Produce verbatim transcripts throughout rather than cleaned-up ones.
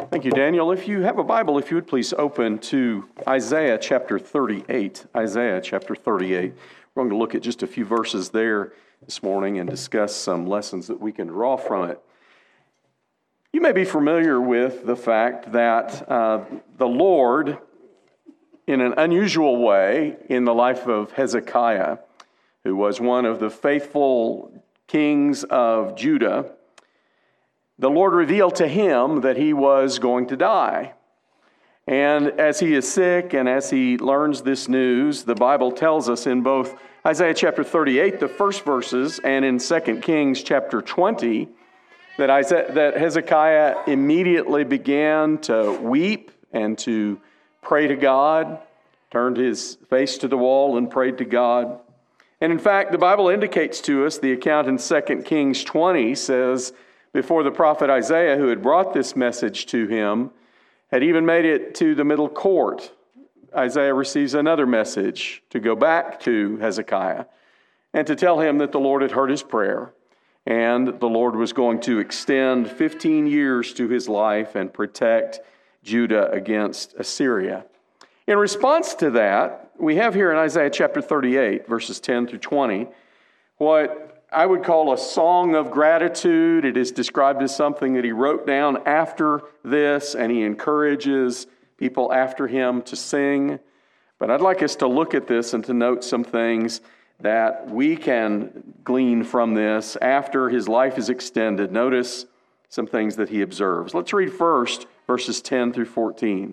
Thank you, Daniel. If you have a Bible, if you would please open to Isaiah chapter thirty-eight. Isaiah chapter thirty-eight. We're going to look at just a few verses there this morning and discuss some lessons that we can draw from it. You may be familiar with the fact that uh, the Lord, in an unusual way, in the life of Hezekiah, who was one of the faithful kings of Judah, the Lord revealed to him that he was going to die. And as he is sick and as he learns this news, the Bible tells us in both Isaiah chapter thirty-eight, the first verses, and in Second Kings chapter twenty, that, Isaiah, that Hezekiah immediately began to weep and to pray to God, turned his face to the wall and prayed to God. And in fact, the Bible indicates to us, the account in Second Kings twenty says, before the prophet Isaiah, who had brought this message to him, had even made it to the middle court, Isaiah receives another message to go back to Hezekiah and to tell him that the Lord had heard his prayer and the Lord was going to extend fifteen years to his life and protect Judah against Assyria. In response to that, we have here in Isaiah chapter thirty-eight, verses ten through twenty, what I would call a song of gratitude. It is described as something that he wrote down after this, and he encourages people after him to sing. But I'd like us to look at this and to note some things that we can glean from this after his life is extended. Notice some things that he observes. Let's read first verses ten through fourteen.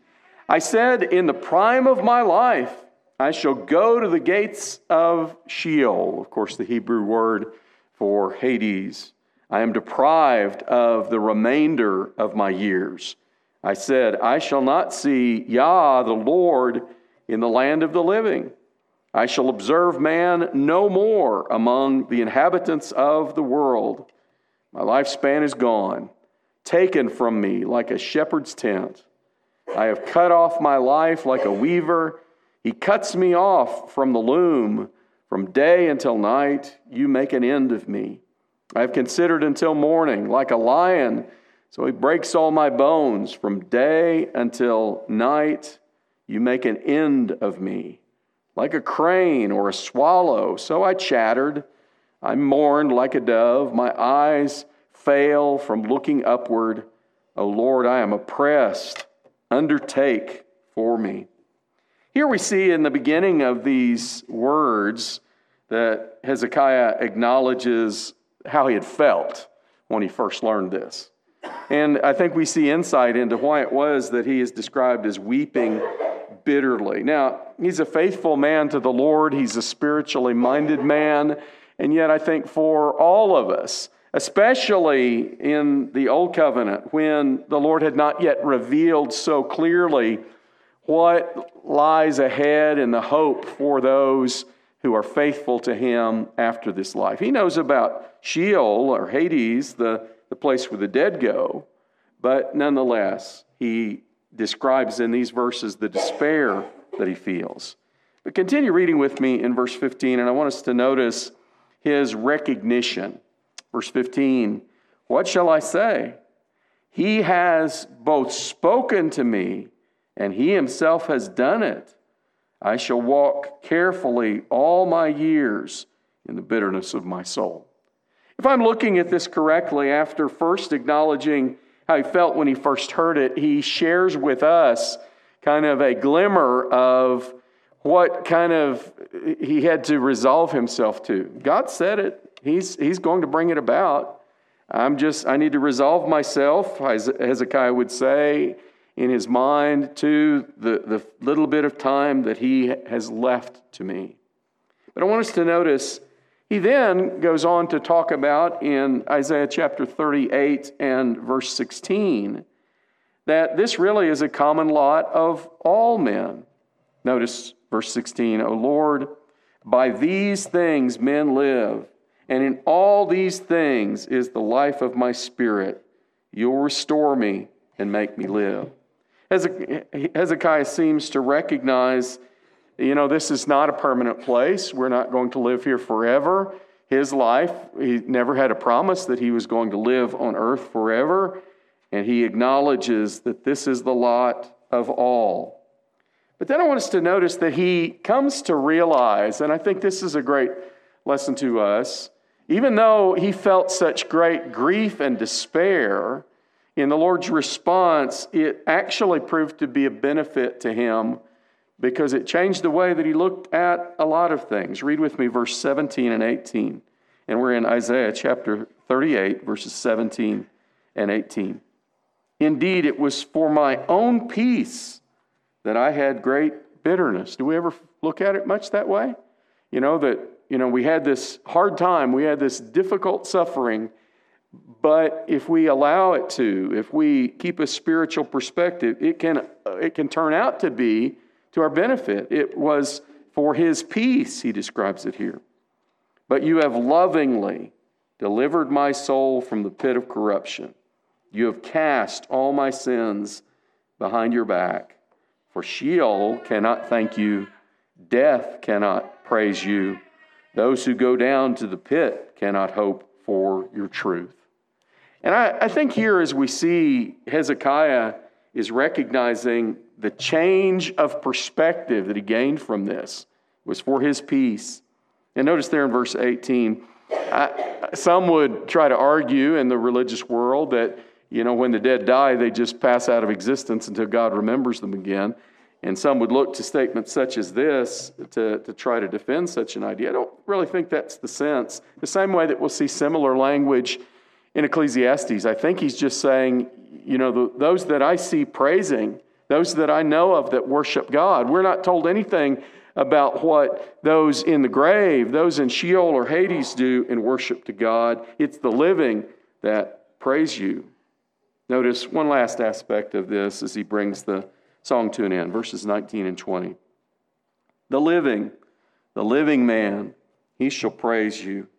I said, in the prime of my life, I shall go to the gates of Sheol, of course, the Hebrew word for Hades. I am deprived of the remainder of my years. I said, I shall not see Yah, the Lord, in the land of the living. I shall observe man no more among the inhabitants of the world. My lifespan is gone, taken from me like a shepherd's tent. I have cut off my life like a weaver. He cuts me off from the loom. From day until night, you make an end of me. I have considered until morning, like a lion, so he breaks all my bones. From day until night, you make an end of me. Like a crane or a swallow, so I chattered. I mourned like a dove. My eyes fail from looking upward. O Lord, I am oppressed. Undertake for me. Here we see in the beginning of these words that Hezekiah acknowledges how he had felt when he first learned this. And I think we see insight into why it was that he is described as weeping bitterly. Now, he's a faithful man to the Lord. He's a spiritually minded man. And yet I think for all of us, especially in the Old Covenant, when the Lord had not yet revealed so clearly what lies ahead and the hope for those who are faithful to him after this life. He knows about Sheol or Hades, the, the place where the dead go, but nonetheless, he describes in these verses the despair that he feels. But continue reading with me in verse fifteen, and I want us to notice his recognition. Verse fifteen, what shall I say? He has both spoken to me, and he himself has done it. I shall walk carefully all my years in the bitterness of my soul. If I'm looking at this correctly, after first acknowledging how he felt when he first heard it, he shares with us kind of a glimmer of what kind of he had to resolve himself to. God said it. He's, he's going to bring it about. I'm just, I need to resolve myself, Hezekiah would say, in his mind to the, the little bit of time that he has left to me. But I want us to notice, he then goes on to talk about in Isaiah chapter thirty-eight and verse sixteen, that this really is a common lot of all men. Notice verse sixteen, O Lord, by these things men live, and in all these things is the life of my spirit. You'll restore me and make me live. Hezekiah seems to recognize, you know, this is not a permanent place. We're not going to live here forever. His life, he never had a promise that he was going to live on earth forever. and he acknowledges that this is the lot of all. But then I want us to notice that he comes to realize, and I think this is a great lesson to us, even though he felt such great grief and despair, in the Lord's response, it actually proved to be a benefit to him because it changed the way that he looked at a lot of things. Read with me verse seventeen and eighteen. And we're in Isaiah chapter thirty-eight, verses seventeen and eighteen. Indeed, it was for my own peace that I had great bitterness. Do we ever look at it much that way? You know, that, you know, we had this hard time, we had this difficult suffering, but if we allow it to, if we keep a spiritual perspective, it can, it can turn out to be to our benefit. It was for his peace, he describes it here. But you have lovingly delivered my soul from the pit of corruption. You have cast all my sins behind your back. For Sheol cannot thank you. Death cannot praise you. Those who go down to the pit cannot hope for your truth. And I, I think here as we see Hezekiah is recognizing the change of perspective that he gained from this was for his peace. And notice there in verse eighteen, I, some would try to argue in the religious world that, you know, when the dead die, they just pass out of existence until God remembers them again. And some would look to statements such as this to, to try to defend such an idea. I don't really think that's the sense. The same way that we'll see similar language in Ecclesiastes. I think he's just saying, you know, the, those that I see praising, those that I know of that worship God, we're not told anything about what those in the grave, those in Sheol or Hades do in worship to God. It's the living that praise you. Notice one last aspect of this as he brings the song to an end, verses nineteen and twenty. The living, the living man, he shall praise you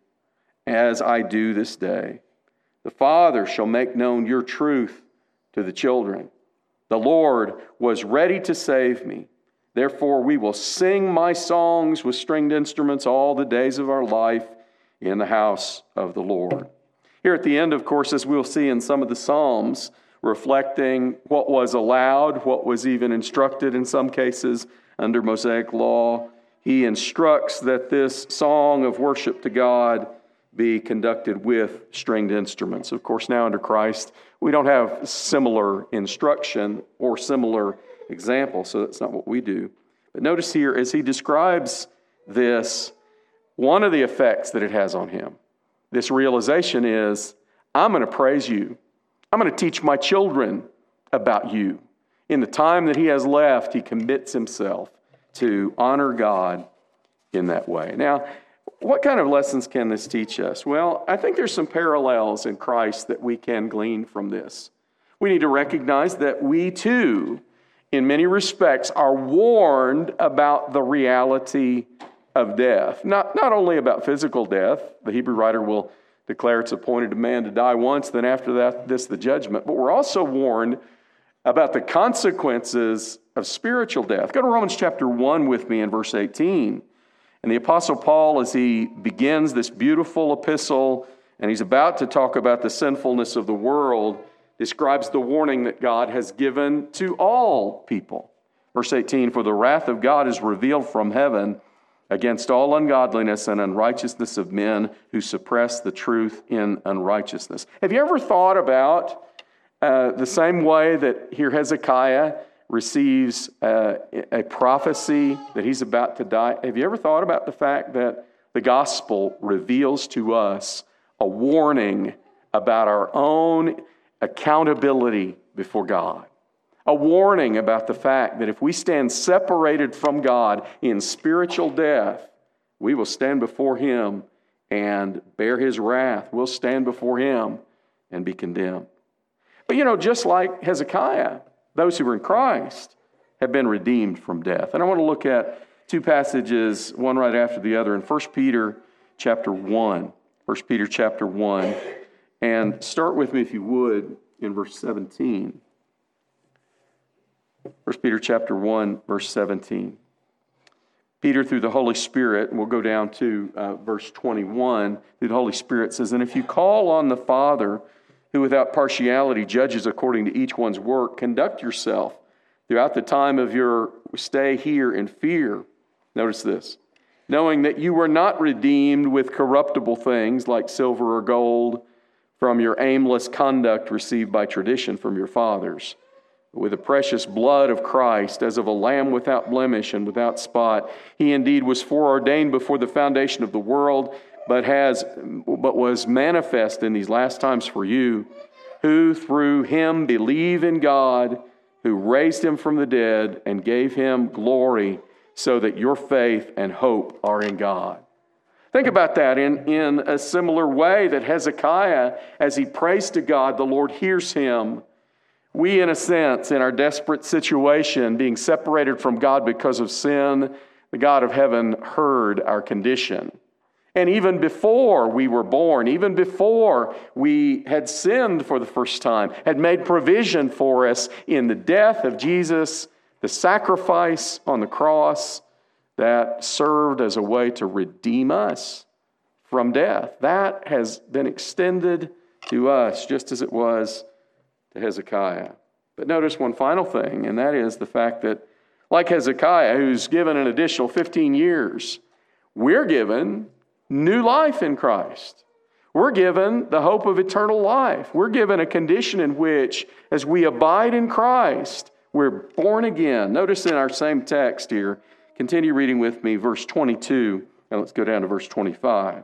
as I do this day. The Father shall make known your truth to the children. The Lord was ready to save me. Therefore, we will sing my songs with stringed instruments all the days of our life in the house of the Lord. Here at the end, of course, as we'll see in some of the Psalms, reflecting what was allowed, what was even instructed in some cases under Mosaic law, he instructs that this song of worship to God be conducted with stringed instruments. Of course, now under Christ, we don't have similar instruction or similar example, so that's not what we do. But notice here, as he describes this, one of the effects that it has on him, this realization is, I'm going to praise you. I'm going to teach my children about you. In the time that he has left, he commits himself to honor God in that way. Now, what kind of lessons can this teach us? Well, I think there's some parallels in Christ that we can glean from this. We need to recognize that we too, in many respects, are warned about the reality of death. Not, not only about physical death, the Hebrew writer will declare it's appointed to man to die once, then after that, this the judgment. But we're also warned about the consequences of spiritual death. Go to Romans chapter one with me in verse eighteen. And the Apostle Paul, as he begins this beautiful epistle, and he's about to talk about the sinfulness of the world, describes the warning that God has given to all people. Verse eighteen, for the wrath of God is revealed from heaven against all ungodliness and unrighteousness of men who suppress the truth in unrighteousness. Have you ever thought about uh, the same way that here Hezekiah receives uh, a prophecy that he's about to die? Have you ever thought about the fact that the gospel reveals to us a warning about our own accountability before God? A warning about the fact that if we stand separated from God in spiritual death, we will stand before him and bear his wrath. We'll stand before him and be condemned. But you know, just like Hezekiah, those who are in Christ have been redeemed from death. And I want to look at two passages, one right after the other, in First Peter chapter one. First Peter chapter one. And start with me, if you would, in verse seventeen. First Peter chapter one, verse seventeen. Peter, through the Holy Spirit, and we'll go down to uh, verse twenty-one, through the Holy Spirit says, and if you call on the Father who without partiality judges according to each one's work, conduct yourself throughout the time of your stay here in fear. Notice this. Knowing that you were not redeemed with corruptible things like silver or gold from your aimless conduct received by tradition from your fathers, but with the precious blood of Christ, as of a lamb without blemish and without spot. He indeed was foreordained before the foundation of the world, but has but was manifest in these last times for you, who through him believe in God, who raised him from the dead and gave him glory, so that your faith and hope are in God. Think about that in, in a similar way that Hezekiah, as he prays to God, the Lord hears him. We, in a sense, in our desperate situation, being separated from God because of sin, the God of heaven heard our condition. And even before we were born, even before we had sinned for the first time, had made provision for us in the death of Jesus, the sacrifice on the cross that served as a way to redeem us from death. That has been extended to us just as it was to Hezekiah. But notice one final thing, and that is the fact that, like Hezekiah, who's given an additional fifteen years, we're given new life in Christ. We're given the hope of eternal life. We're given a condition in which, as we abide in Christ, we're born again. Notice in our same text here, continue reading with me, verse twenty-two, and let's go down to verse twenty-five.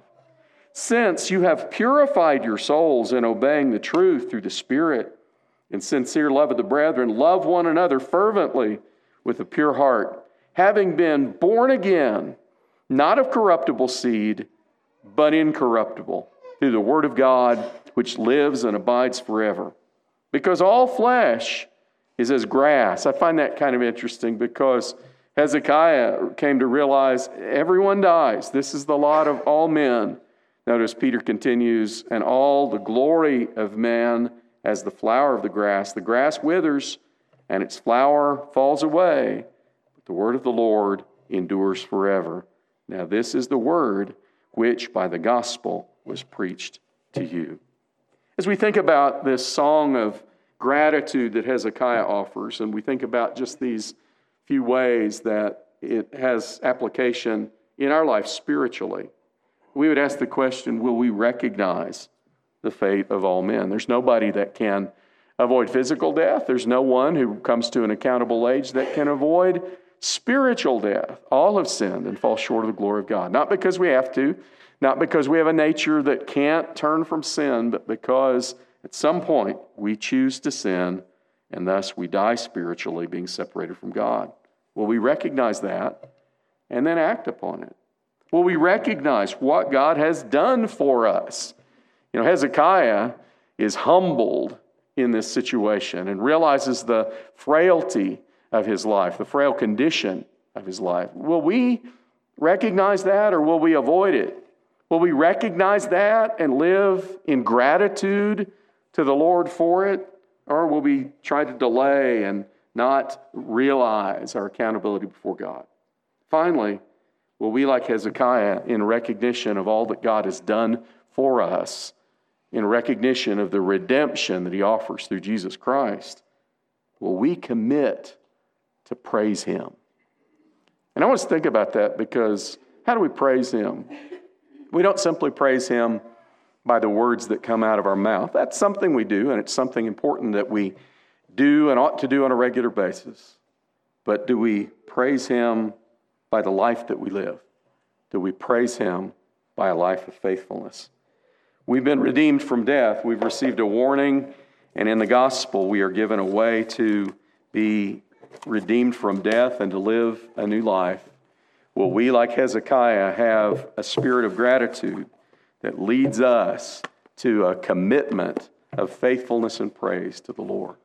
Since you have purified your souls in obeying the truth through the Spirit, in sincere love of the brethren, love one another fervently with a pure heart, having been born again, not of corruptible seed, but incorruptible, through the word of God, which lives and abides forever. Because all flesh is as grass. I find that kind of interesting because Hezekiah came to realize everyone dies. This is the lot of all men. Notice Peter continues, and all the glory of man as the flower of the grass. The grass withers, and its flower falls away, but the word of the Lord endures forever. Now this is the word which by the gospel was preached to you. As we think about this song of gratitude that Hezekiah offers, and we think about just these few ways that it has application in our life spiritually, we would ask the question, will we recognize the fate of all men? There's nobody that can avoid physical death. There's no one who comes to an accountable age that can avoid spiritual death. All have sinned and fall short of the glory of God. Not because we have to, not because we have a nature that can't turn from sin, but because at some point we choose to sin and thus we die spiritually, being separated from God. Will we recognize that and then act upon it? Will we recognize what God has done for us? You know, Hezekiah is humbled in this situation and realizes the frailty of his life, the frail condition of his life. Will we recognize that, or will we avoid it? Will we recognize that and live in gratitude to the Lord for it, or will we try to delay and not realize our accountability before God? Finally, will we, like Hezekiah, in recognition of all that God has done for us, in recognition of the redemption that he offers through Jesus Christ, will we commit to praise him? And I want us to think about that, because how do we praise him? We don't simply praise him by the words that come out of our mouth. That's something we do, and it's something important that we do and ought to do on a regular basis. But do we praise him by the life that we live? Do we praise him by a life of faithfulness? We've been redeemed from death. We've received a warning, and in the gospel we are given a way to be redeemed from death and to live a new life. Will we, like Hezekiah, have a spirit of gratitude that leads us to a commitment of faithfulness and praise to the Lord?